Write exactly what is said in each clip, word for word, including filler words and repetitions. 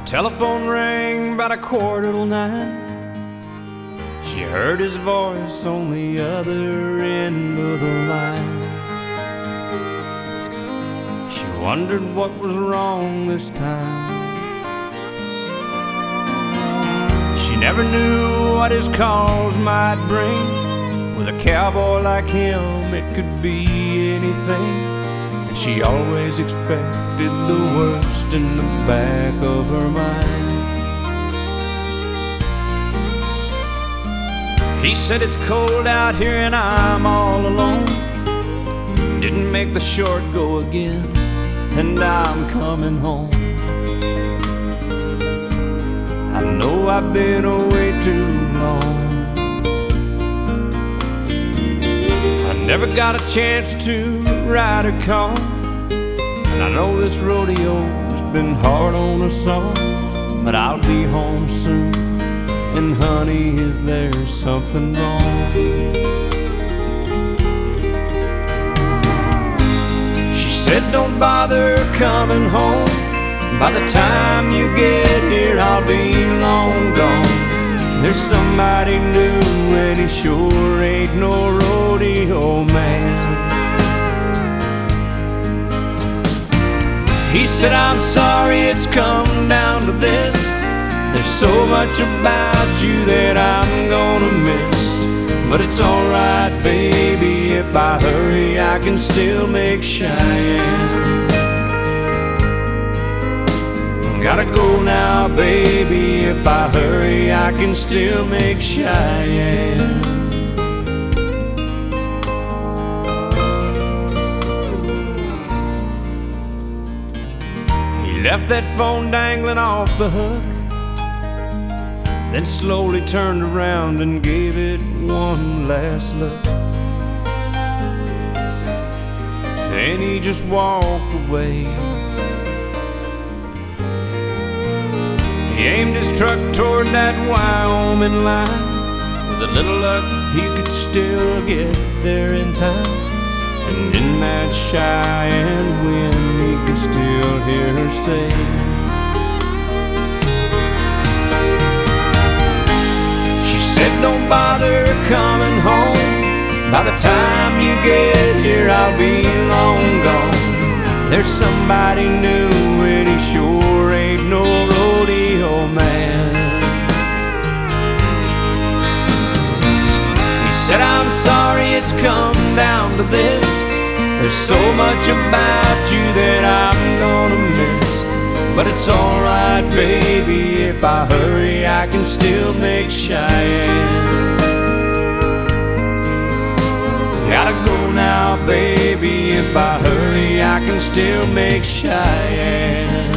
Telephone rang about a quarter till nine. She heard his voice on the other end of the line. She wondered what was wrong this time. She never knew what his calls might bring. With a cowboy like him, it could be anything. And she always expected the worst in the back of her mind. He said it's cold out here and I'm all alone. Didn't make the short go again, and I'm coming home. I know I've been away too long. I never got a chance to ride a car, and I know this rodeo's been hard on us all. But I'll be home soon, and honey, is there something wrong? She said don't bother coming home. By the time you get here, I'll be long gone. There's somebody new, and he sure ain't no rodeo man. He said, I'm sorry it's come down to this. There's so much about you that I'm gonna miss. But it's alright, baby, if I hurry, I can still make Cheyenne. Gotta go now, baby, if I hurry, I can still make Cheyenne. He left that phone dangling off the hook, then slowly turned around and gave it one last look. Then he just walked away. He aimed his truck toward that Wyoming line. With a little luck, he could still get there in time. And in that Cheyenne wind, he could still hear her say, she said, don't bother coming home. By the time you get here, I'll be long gone. There's somebody new, and he sure ain't no rodeo man. He said, I'm sorry it's come down to this. There's so much about you that I'm gonna miss. But it's alright, baby, if I hurry, I can still make Cheyenne. Gotta go now, baby, if I hurry, I can still make Cheyenne.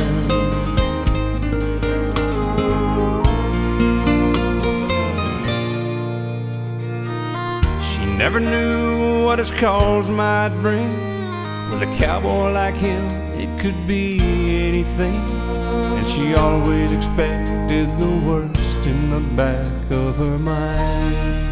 She never knew what his calls might bring. With a cowboy like him, it could be anything. And she always expected the worst in the back of her mind.